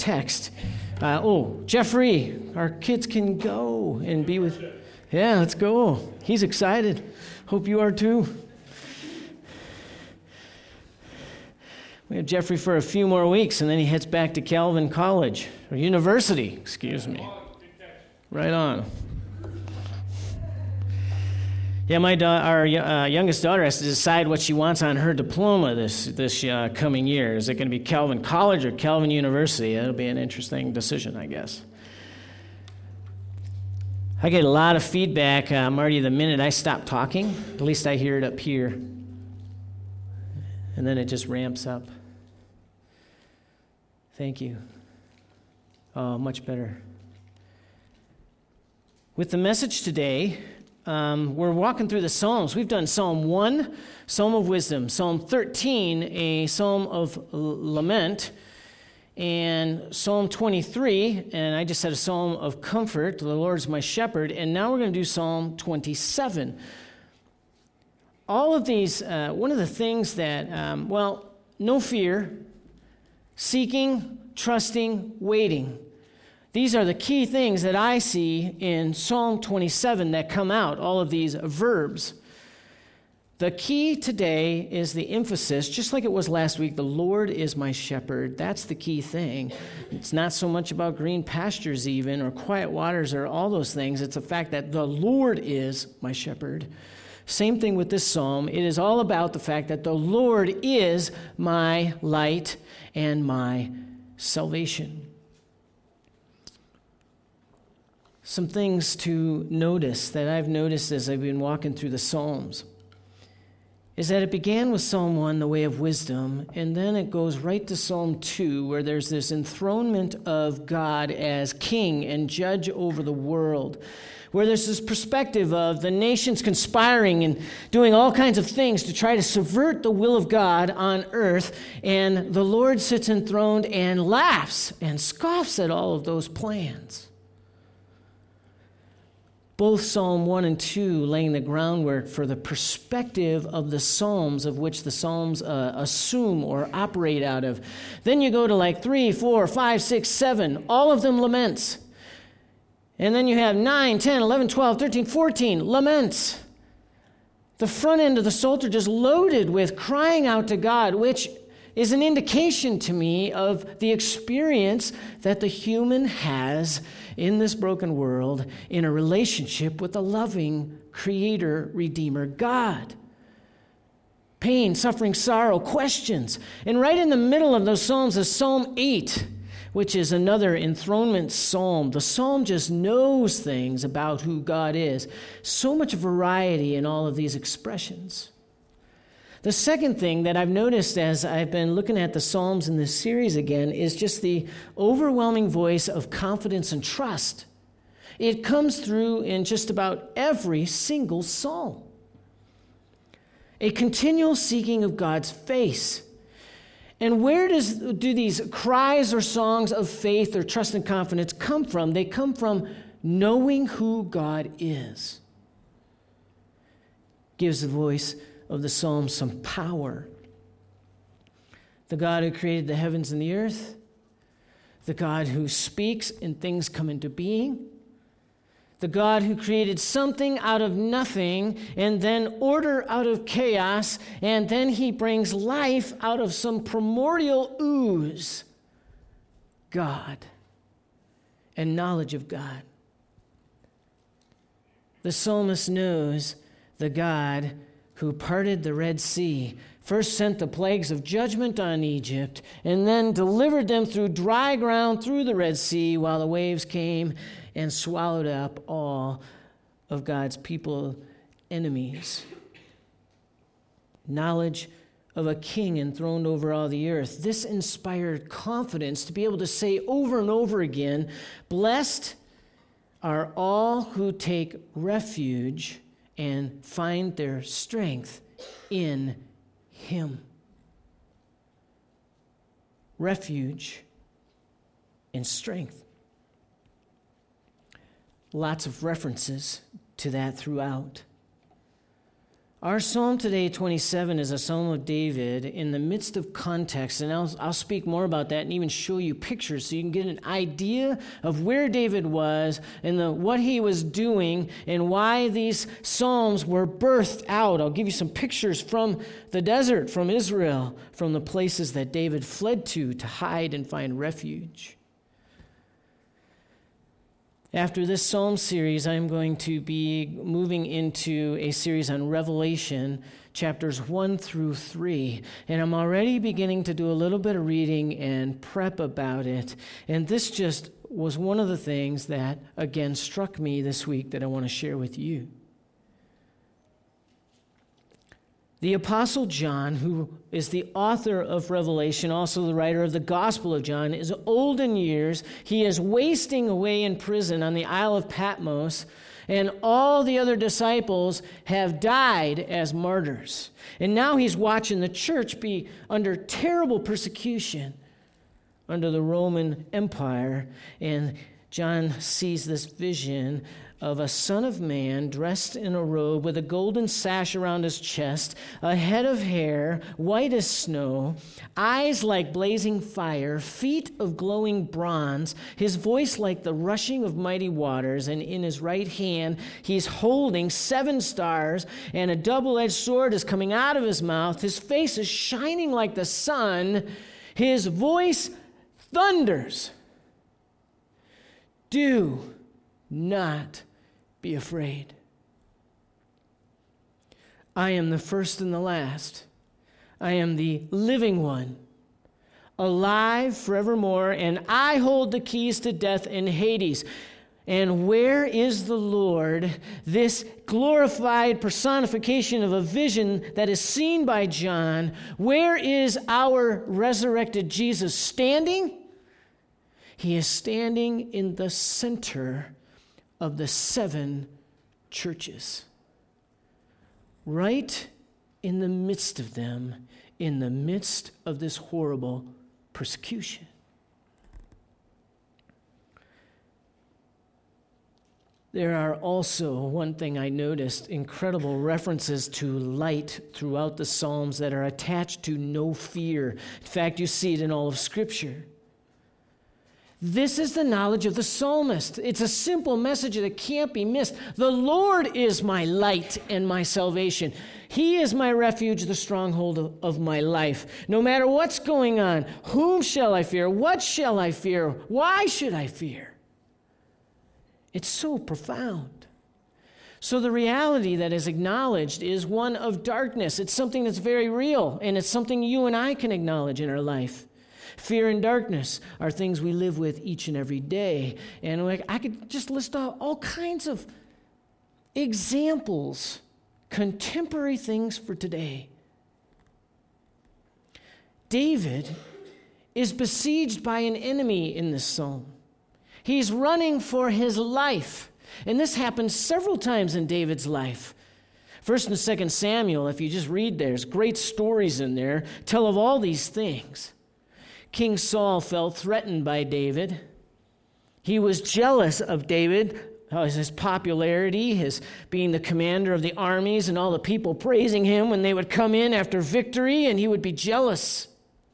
text. Jeffrey, our kids can go and be with... Yeah, let's go. He's excited. Hope you are too. We have Jeffrey for a few more weeks, and then he heads back to Calvin College, or University, excuse me. Right on. Yeah, our youngest daughter has to decide what she wants on her diploma this coming year. Is it going to be Calvin College or Calvin University? That'll be an interesting decision, I guess. I get a lot of feedback, Marty, the minute I stop talking. At least I hear it up here. And then it just ramps up. Thank you. Oh, much better. With the message today, we're walking through the Psalms. We've done Psalm 1, Psalm of Wisdom, Psalm 13, a Psalm of Lament, and Psalm 23, and I just said a Psalm of Comfort, the Lord's my shepherd, and now we're going to do Psalm 27. All of these, one of the things that, no fear, seeking, trusting, waiting. These are the key things that I see in Psalm 27 that come out, all of these verbs. The key today is the emphasis, just like it was last week, the Lord is my shepherd. That's the key thing. It's not so much about green pastures even, or quiet waters, or all those things. It's the fact that the Lord is my shepherd. Same thing with this psalm. It is all about the fact that the Lord is my light and my salvation. Some things to notice that I've noticed as I've been walking through the Psalms is that it began with Psalm 1, the way of wisdom, and then it goes right to Psalm 2, where there's this enthronement of God as king and judge over the world, where there's this perspective of the nations conspiring and doing all kinds of things to try to subvert the will of God on earth, and the Lord sits enthroned and laughs and scoffs at all of those plans. Both Psalm 1 and 2 laying the groundwork for the perspective of the Psalms of which the Psalms assume or operate out of. Then you go to like 3, 4, 5, 6, 7, all of them laments. And then you have 9, 10, 11, 12, 13, 14 laments. The front end of the Psalter just loaded with crying out to God, which is an indication to me of the experience that the human has in this broken world in a relationship with a loving Creator, Redeemer, God. Pain, suffering, sorrow, questions. And right in the middle of those Psalms is Psalm 8, which is another enthronement psalm. The psalm just knows things about who God is. So much variety in all of these expressions. The second thing that I've noticed as I've been looking at the Psalms in this series again is just the overwhelming voice of confidence and trust. It comes through in just about every single psalm. A continual seeking of God's face. And where do these cries or songs of faith or trust and confidence come from? They come from knowing who God is. Gives the voice of the psalm some power. The God who created the heavens and the earth, the God who speaks and things come into being, the God who created something out of nothing and then order out of chaos, and then he brings life out of some primordial ooze. God and knowledge of God. The psalmist knows the God who parted the Red Sea, first sent the plagues of judgment on Egypt, and then delivered them through dry ground through the Red Sea while the waves came and swallowed up all of God's people enemies. Knowledge of a king enthroned over all the earth. This inspired confidence to be able to say over and over again, blessed are all who take refuge and find their strength in him. Refuge and strength. Lots of references to that throughout. Our psalm today, 27, is a psalm of David in the midst of context, and I'll speak more about that and even show you pictures so you can get an idea of where David was and what he was doing and why these psalms were birthed out. I'll give you some pictures from the desert, from Israel, from the places that David fled to hide and find refuge. After this psalm series, I'm going to be moving into a series on Revelation, chapters 1 through 3. And I'm already beginning to do a little bit of reading and prep about it. And this just was one of the things that, again, struck me this week that I want to share with you. The Apostle John, who is the author of Revelation, also the writer of the Gospel of John, is old in years. He is wasting away in prison on the Isle of Patmos, and all the other disciples have died as martyrs. And now he's watching the church be under terrible persecution under the Roman Empire, and John sees this vision of a son of man dressed in a robe with a golden sash around his chest, a head of hair, white as snow, eyes like blazing fire, feet of glowing bronze, his voice like the rushing of mighty waters, and in his right hand he's holding 7 stars, and a double-edged sword is coming out of his mouth. His face is shining like the sun. His voice thunders. Do not be afraid. I am the first and the last. I am the living one, alive forevermore, and I hold the keys to death and Hades. And where is the Lord, this glorified personification of a vision that is seen by John? Where is our resurrected Jesus standing? He is standing in the center of the 7 churches, right in the midst of them, in the midst of this horrible persecution. There are also, one thing I noticed, incredible references to light throughout the Psalms that are attached to no fear. In fact, you see it in all of Scripture. This is the knowledge of the psalmist. It's a simple message that can't be missed. The Lord is my light and my salvation. He is my refuge, the stronghold of my life. No matter what's going on, whom shall I fear? What shall I fear? Why should I fear? It's so profound. So the reality that is acknowledged is one of darkness. It's something that's very real, and it's something you and I can acknowledge in our life. Fear and darkness are things we live with each and every day. And I could just list off all kinds of examples, contemporary things for today. David is besieged by an enemy in this psalm. He's running for his life. And this happens several times in David's life. 1 and 2 Samuel, if you just read, there's great stories in there, tell of all these things. King Saul felt threatened by David. He was jealous of David, his popularity, his being the commander of the armies, and all the people praising him when they would come in after victory, and he would be jealous.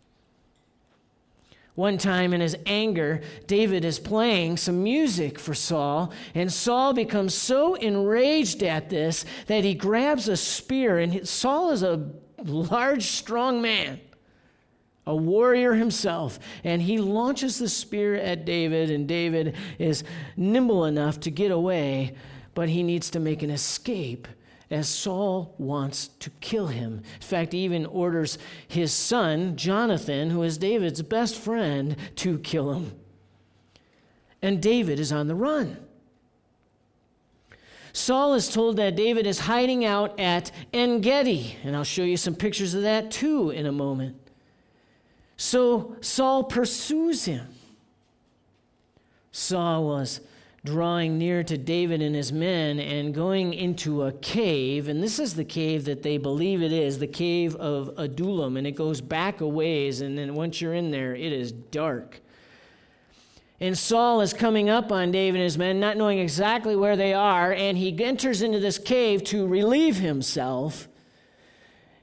One time in his anger, David is playing some music for Saul, and Saul becomes so enraged at this that he grabs a spear, and Saul is a large, strong man, a warrior himself, and he launches the spear at David, and David is nimble enough to get away, but he needs to make an escape as Saul wants to kill him. In fact, he even orders his son, Jonathan, who is David's best friend, to kill him. And David is on the run. Saul is told that David is hiding out at En-Gedi, and I'll show you some pictures of that too in a moment. So Saul pursues him. Saul was drawing near to David and his men and going into a cave, and this is the cave that they believe it is, the cave of Adullam, and it goes back a ways, and then once you're in there, it is dark. And Saul is coming up on David and his men, not knowing exactly where they are, and he enters into this cave to relieve himself.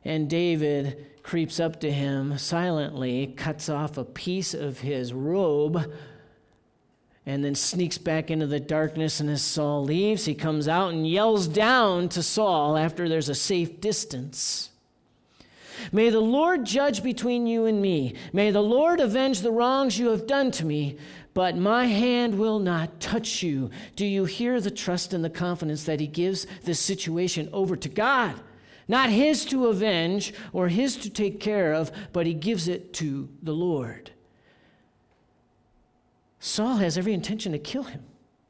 And David creeps up to him silently, cuts off a piece of his robe, and then sneaks back into the darkness. And as Saul leaves, he comes out and yells down to Saul after there's a safe distance. May the Lord judge between you and me. May the Lord avenge the wrongs you have done to me, but my hand will not touch you. Do you hear the trust and the confidence that he gives this situation over to God? Not his to avenge or his to take care of, but he gives it to the Lord. Saul has every intention to kill him.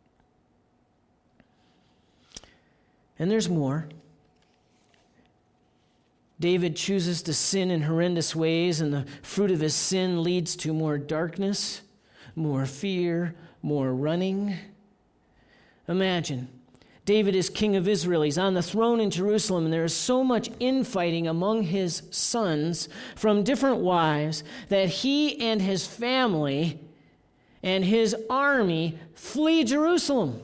And there's more. David chooses to sin in horrendous ways, and the fruit of his sin leads to more darkness, more fear, more running. Imagine, David is king of Israel. He's on the throne in Jerusalem, and there is so much infighting among his sons from different wives that he and his family and his army flee Jerusalem.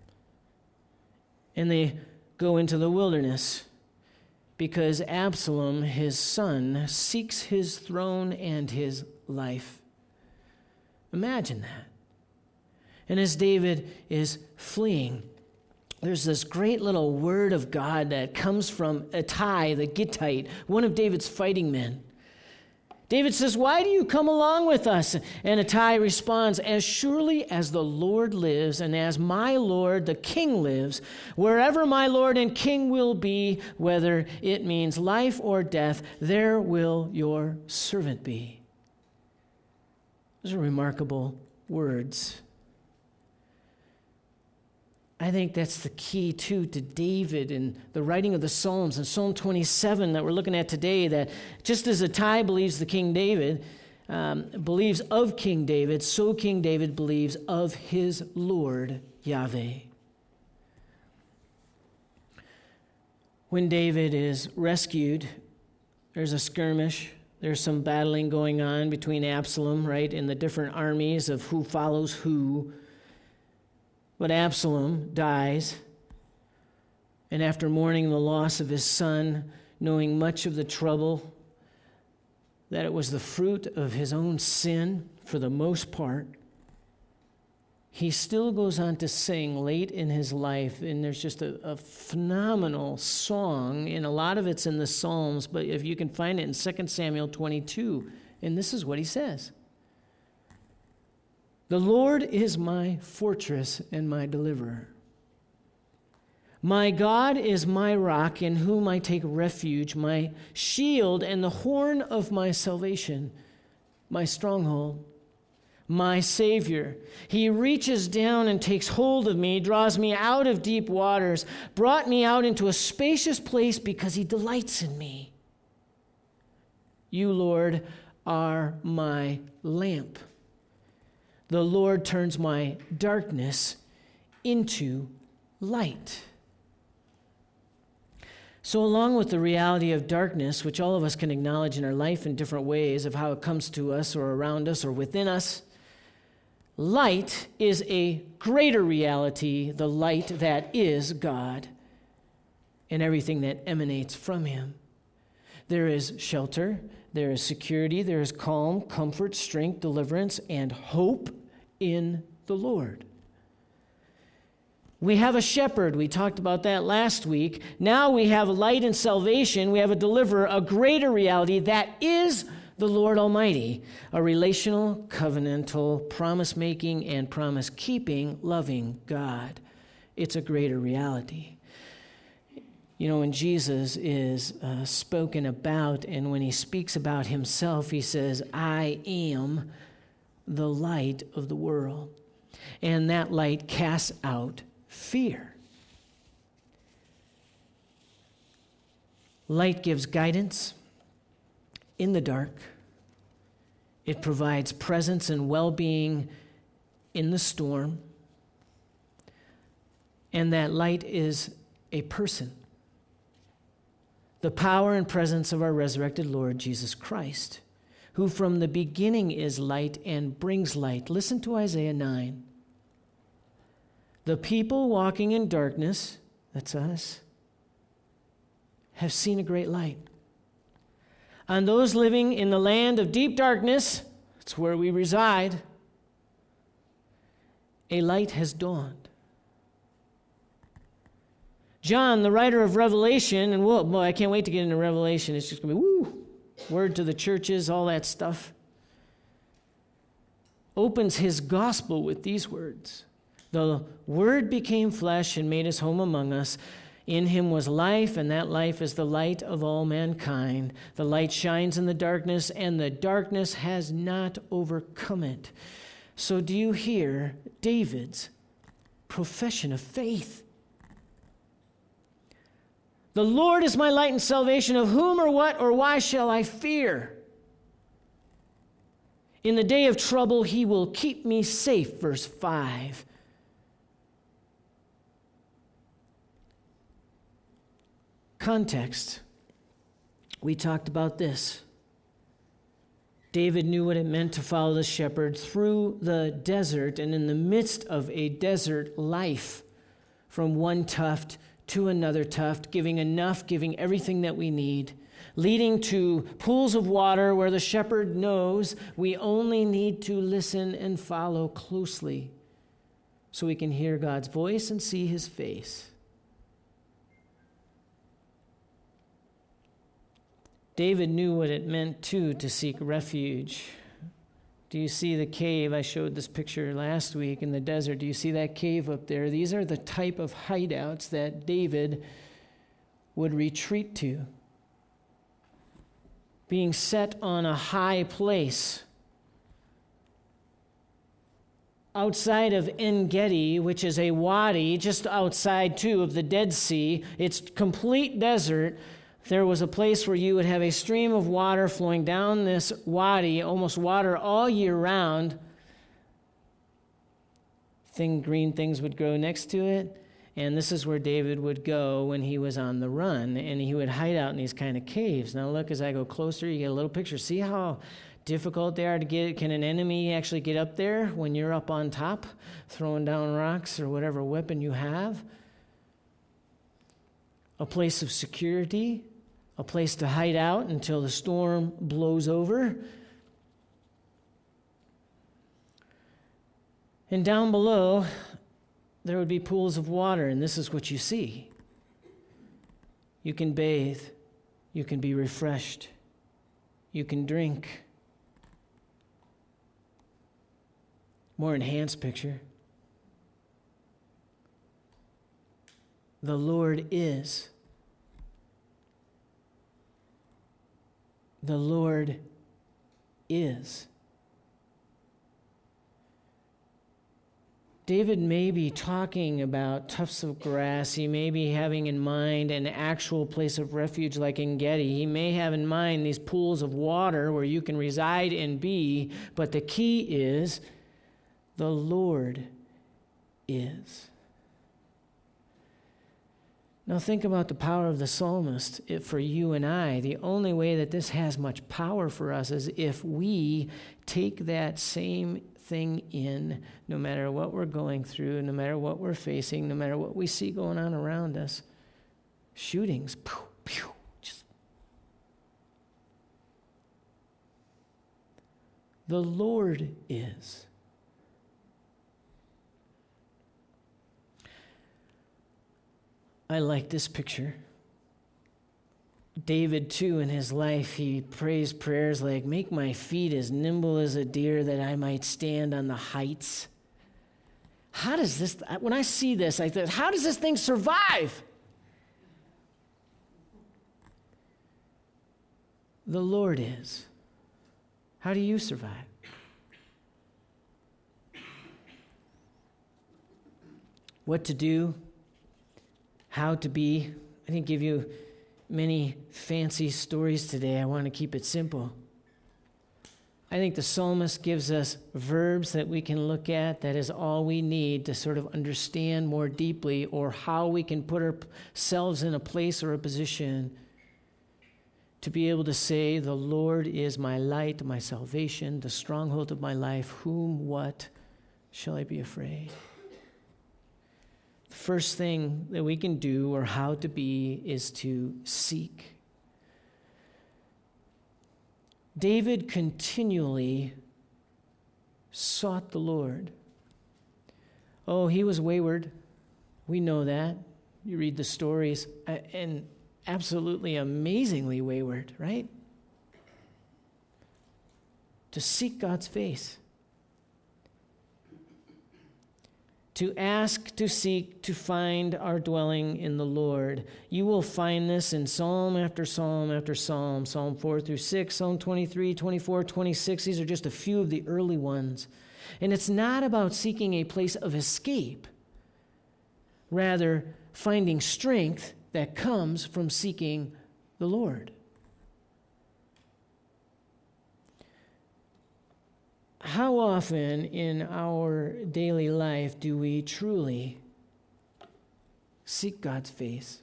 And they go into the wilderness because Absalom, his son, seeks his throne and his life. Imagine that. And as David is fleeing, there's this great little word of God that comes from Ittai, the Gittite, one of David's fighting men. David says, "Why do you come along with us?" And Ittai responds, "As surely as the Lord lives, and as my Lord the king lives, wherever my Lord and king will be, whether it means life or death, there will your servant be." Those are remarkable words. I think that's the key, too, to David and the writing of the Psalms. And Psalm 27 that we're looking at today, that just as Ittai believes the King David, believes of King David, so King David believes of his Lord, Yahweh. When David is rescued, there's a skirmish. There's some battling going on between Absalom, right, and the different armies of who follows who. But Absalom dies, and after mourning the loss of his son, knowing much of the trouble, that it was the fruit of his own sin for the most part, he still goes on to sing late in his life, and there's just a phenomenal song, and a lot of it's in the Psalms, but if you can find it in 2 Samuel 22, and this is what he says. "The Lord is my fortress and my deliverer. My God is my rock in whom I take refuge, my shield and the horn of my salvation, my stronghold, my Savior. He reaches down and takes hold of me, draws me out of deep waters, brought me out into a spacious place because he delights in me. You, Lord, are my lamp. The Lord turns my darkness into light." So along with the reality of darkness, which all of us can acknowledge in our life in different ways of how it comes to us or around us or within us, light is a greater reality, the light that is God and everything that emanates from him. There is shelter, there is security, there is calm, comfort, strength, deliverance, and hope in the Lord. We have a shepherd. We talked about that last week. Now we have light and salvation. We have a deliverer, a greater reality that is the Lord Almighty, a relational, covenantal, promise-making, and promise-keeping, loving God. It's a greater reality. You know, when Jesus is spoken about, and when he speaks about himself, he says, "I am the light of the world." And that light casts out fear. Light gives guidance in the dark. It provides presence and well-being in the storm. And that light is a person. The power and presence of our resurrected Lord Jesus Christ, who from the beginning is light and brings light. Listen to Isaiah 9. "The people walking in darkness," that's us, "have seen a great light. On those living in the land of deep darkness, it's where we reside, a light has dawned. John, the writer of Revelation, and boy, I can't wait to get into Revelation. It's just going to be, word to the churches, all that stuff. Opens his gospel with these words. The Word became flesh and made his home among us. In him was life, and that life is the light of all mankind. The light shines in the darkness, and the darkness has not overcome it. So do you hear David's profession of faith? The Lord is my light and salvation. Of whom or what or why shall I fear? In the day of trouble, he will keep me safe. Verse 5. Context. We talked about this. David knew what it meant to follow the shepherd through the desert and in the midst of a desert life, from one tuft to another tuft, giving enough, giving everything that we need, leading to pools of water where the shepherd knows we only need to listen and follow closely so we can hear God's voice and see his face. David knew what it meant, too, to seek refuge. Do you see the cave? I showed this picture last week in the desert. Do you see that cave up there? These are the type of hideouts that David would retreat to. Being set on a high place. Outside of En-Gedi, which is a wadi, just outside, too, of the Dead Sea, it's complete desert. There was a place where you would have a stream of water flowing down this wadi, almost water all year round. Green things would grow next to it. And this is where David would go when he was on the run. And he would hide out in these kind of caves. Now look, as I go closer, you get a little picture. See how difficult they are to get? Can an enemy actually get up there when you're up on top, throwing down rocks or whatever weapon you have? A place of security. A place to hide out until the storm blows over. And down below, there would be pools of water, and this is what you see. You can bathe. You can be refreshed. You can drink. More enhanced picture. The Lord is. The Lord is. David may be talking about tufts of grass. He may be having in mind an actual place of refuge like En-Gedi. He may have in mind these pools of water where you can reside and be. But the key is, the Lord is. Now think about the power of the psalmist for you and I. The only way that this has much power for us is if we take that same thing in, no matter what we're going through, no matter what we're facing, no matter what we see going on around us. Shootings, pew, pew, just. The Lord is. I like this picture. David, too, in his life, he prays prayers like, make my feet as nimble as a deer that I might stand on the heights. How does this, when I see this, I thought, how does this thing survive? The Lord is. How do you survive? What to do? How to be. I didn't give you many fancy stories today. I want to keep it simple. I think the psalmist gives us verbs that we can look at. That is all we need to sort of understand more deeply, or how we can put ourselves in a place or a position to be able to say, the Lord is my light, my salvation, the stronghold of my life. Whom, what shall I be afraid? First thing that we can do, or how to be, is to seek. David continually sought the Lord. Oh, he was wayward. We know that. You read the stories, and absolutely amazingly wayward, right? To seek God's face. To ask, to seek, to find our dwelling in the Lord. You will find this in Psalm after Psalm after Psalm, Psalm 4 through 6, Psalm 23, 24, 26. These are just a few of the early ones. And it's not about seeking a place of escape, rather finding strength that comes from seeking the Lord. How often in our daily life do we truly seek God's face?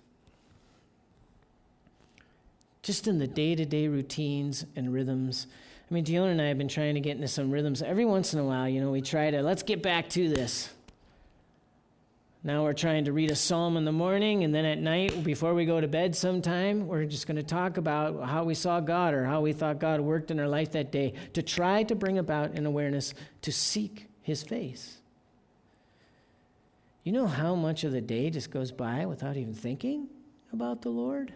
Just in the day-to-day routines and rhythms. I mean, Dion and I have been trying to get into some rhythms. Every once in a while, we try to, let's get back to this. Now we're trying to read a psalm in the morning, and then at night, before we go to bed sometime, we're just going to talk about how we saw God or how we thought God worked in our life that day, to try to bring about an awareness to seek his face. You know how much of the day just goes by without even thinking about the Lord?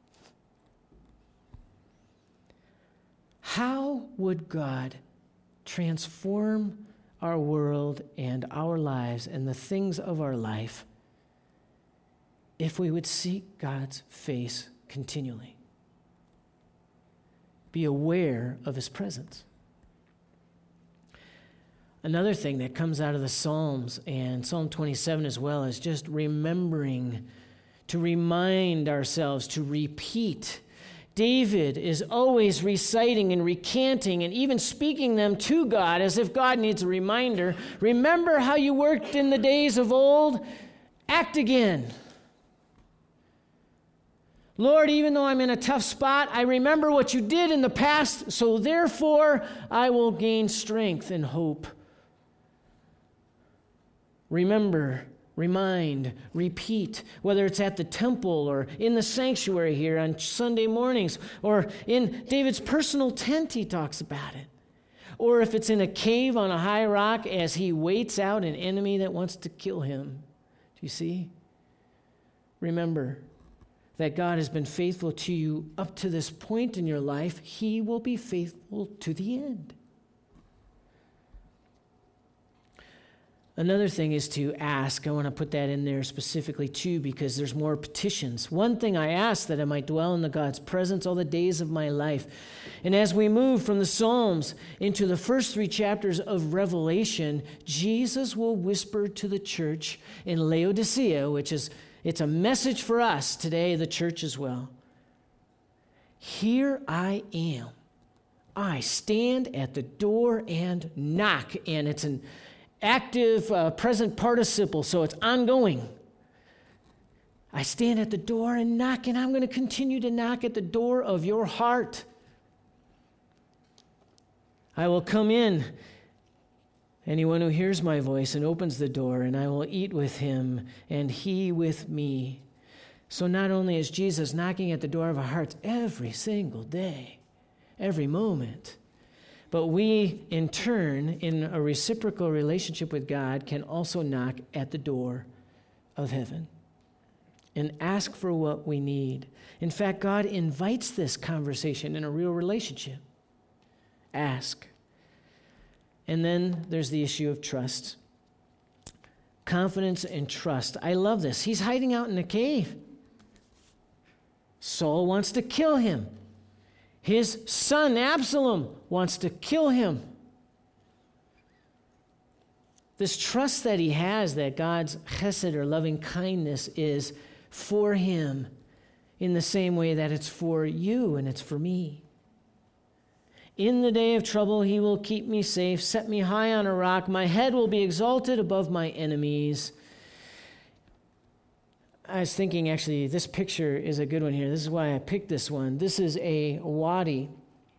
How would God transform our world and our lives and the things of our life if we would seek God's face continually? Be aware of his presence. Another thing that comes out of the Psalms, and Psalm 27 as well, is just remembering, to remind ourselves, to repeat. David is always reciting and recanting and even speaking them to God as if God needs a reminder. Remember how you worked in the days of old? Act again. Lord, even though I'm in a tough spot, I remember what you did in the past, so therefore I will gain strength and hope. Remember, remind, repeat, whether it's at the temple or in the sanctuary here on Sunday mornings, or in David's personal tent, he talks about it. Or if it's in a cave on a high rock as he waits out an enemy that wants to kill him. Do you see? Remember that God has been faithful to you up to this point in your life. He will be faithful to the end. Another thing is to ask. I want to put that in there specifically too, because there's more petitions. One thing I ask, that I might dwell in the God's presence all the days of my life. And as we move from the Psalms into the first 3 chapters of Revelation, Jesus will whisper to the church in Laodicea, it's a message for us today, the church as well. Here I am. I stand at the door and knock. And it's an active present participle, so it's ongoing. I stand at the door and knock, and I'm going to continue to knock at the door of your heart. I will come in, anyone who hears my voice and opens the door, and I will eat with him and he with me. So not only is Jesus knocking at the door of our hearts every single day, every moment, but we, in turn, in a reciprocal relationship with God, can also knock at the door of heaven and ask for what we need. In fact, God invites this conversation in a real relationship. Ask. And then there's the issue of trust. Confidence and trust. I love this. He's hiding out in a cave. Saul wants to kill him. His son, Absalom, wants to kill him. This trust that he has that God's chesed, or loving kindness, is for him in the same way that it's for you and it's for me. In the day of trouble, he will keep me safe, set me high on a rock. My head will be exalted above my enemies. I was thinking, actually, this picture is a good one here. This is why I picked this one. This is a wadi.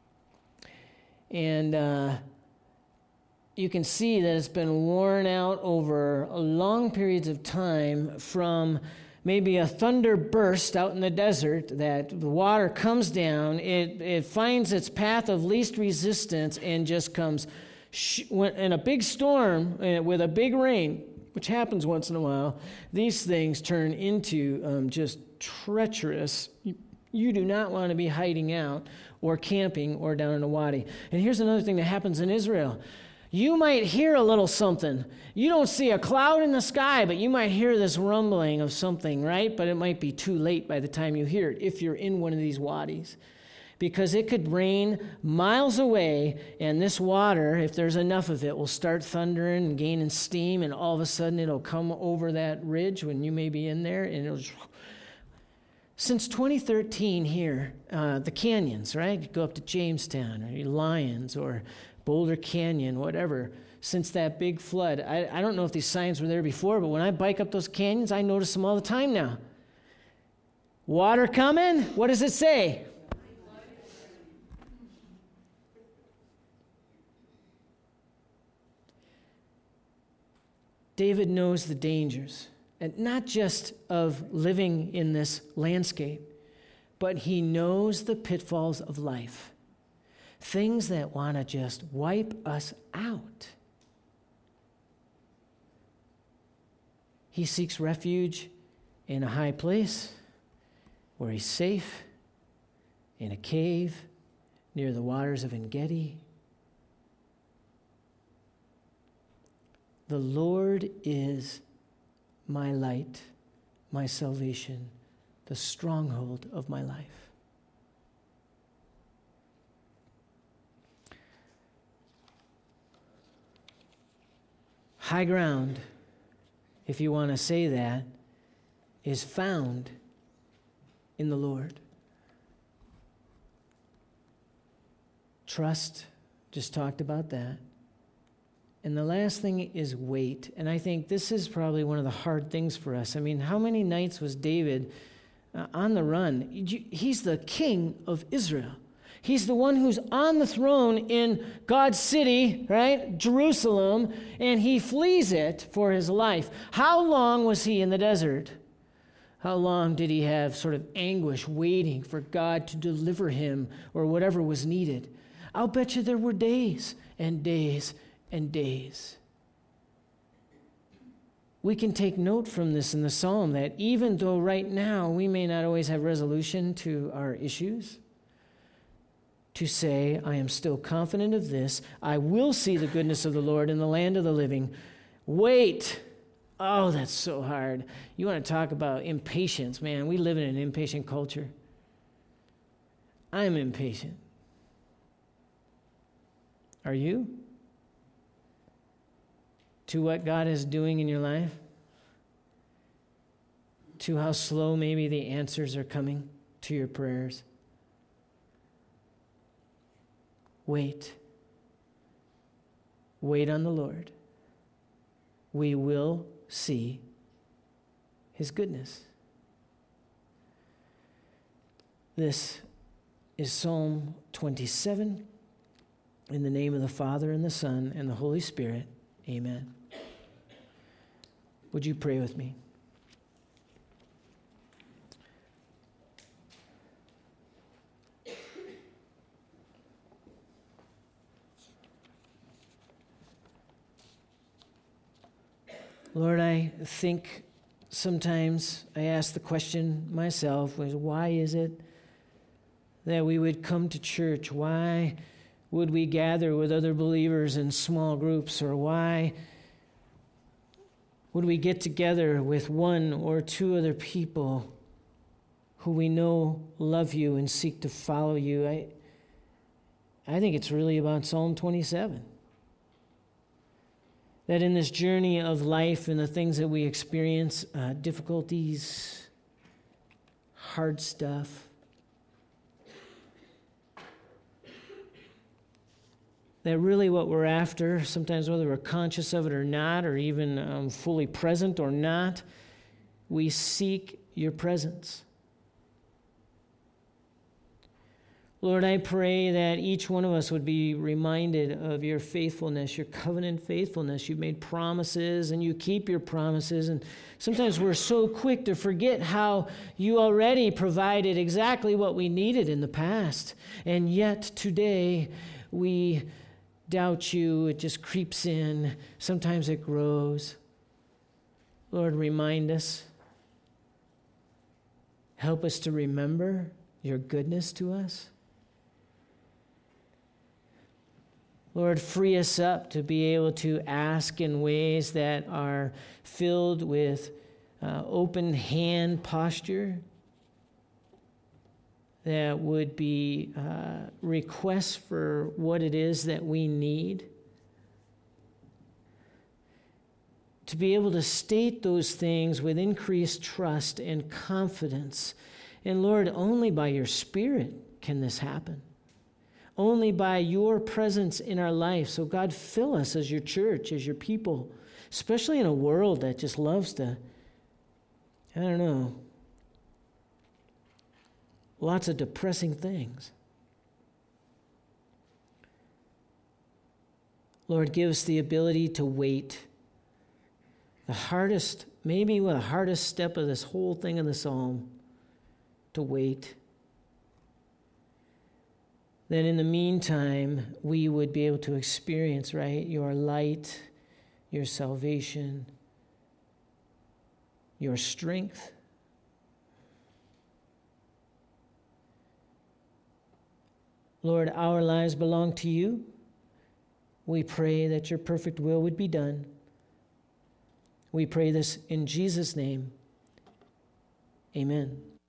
And you can see that it's been worn out over long periods of time from maybe a thunder burst out in the desert, that the water comes down, it finds its path of least resistance and just comes in a big storm with a big rain, which happens once in a while. These things turn into just treacherous. You do not want to be hiding out or camping or down in a wadi. And here's another thing that happens in Israel. You might hear a little something. You don't see a cloud in the sky, but you might hear this rumbling of something, right? But it might be too late by the time you hear it if you're in one of these wadis. Because it could rain miles away, and this water, if there's enough of it, will start thundering and gaining steam, and all of a sudden it'll come over that ridge when you may be in there, and it'll... Since 2013 here, the canyons, right? You go up to Jamestown or Lyons or Boulder Canyon, whatever. Since that big flood, I don't know if these signs were there before, but when I bike up those canyons, I notice them all the time now. Water coming? What does it say? David knows the dangers, and not just of living in this landscape, but he knows the pitfalls of life. Things that want to just wipe us out. He seeks refuge in a high place where he's safe, in a cave near the waters of En-Gedi. The Lord is my light, my salvation, the stronghold of my life. High ground, if you want to say that, is found in the Lord. Trust, just talked about that. And the last thing is wait. And I think this is probably one of the hard things for us. I mean, how many nights was David on the run? He's the king of Israel. He's the one who's on the throne in God's city, right? Jerusalem, and he flees it for his life. How long was he in the desert? How long did he have sort of anguish waiting for God to deliver him or whatever was needed? I'll bet you there were days and days and days. We can take note from this in the psalm that even though right now we may not always have resolution to our issues, to say, I am still confident of this, I will see the goodness of the Lord in the land of the living. Wait. Oh, that's so hard. You want to talk about impatience, man. We live in an impatient culture. I'm impatient. Are you? To what God is doing in your life? To how slow maybe the answers are coming to your prayers? Wait. Wait on the Lord. We will see his goodness. This is Psalm 27. In the name of the Father, and the Son, and the Holy Spirit, amen. Would you pray with me? Lord, I think sometimes I ask the question myself, why is it that we would come to church? Why would we gather with other believers in small groups? Or why would we get together with one or two other people who we know love you and seek to follow you? I think it's really about Psalm 27. That in this journey of life and the things that we experience, difficulties, hard stuff, that really what we're after, sometimes whether we're conscious of it or not, or even fully present or not, we seek your presence. Lord, I pray that each one of us would be reminded of your faithfulness, your covenant faithfulness. You've made promises and you keep your promises. And sometimes we're so quick to forget how you already provided exactly what we needed in the past. And yet today we doubt you. It just creeps in. Sometimes it grows. Lord, remind us. Help us to remember your goodness to us. Lord, free us up to be able to ask in ways that are filled with open hand posture, that would be requests for what it is that we need. To be able to state those things with increased trust and confidence. And Lord, only by your Spirit can this happen. Only by your presence in our life. So God, fill us as your church, as your people, especially in a world that just loves to, I don't know, lots of depressing things. Lord, give us the ability to wait. The hardest, maybe the hardest step of this whole thing in the psalm, to wait. That in the meantime, we would be able to experience, right, your light, your salvation, your strength. Lord, our lives belong to you. We pray that your perfect will would be done. We pray this in Jesus' name. Amen.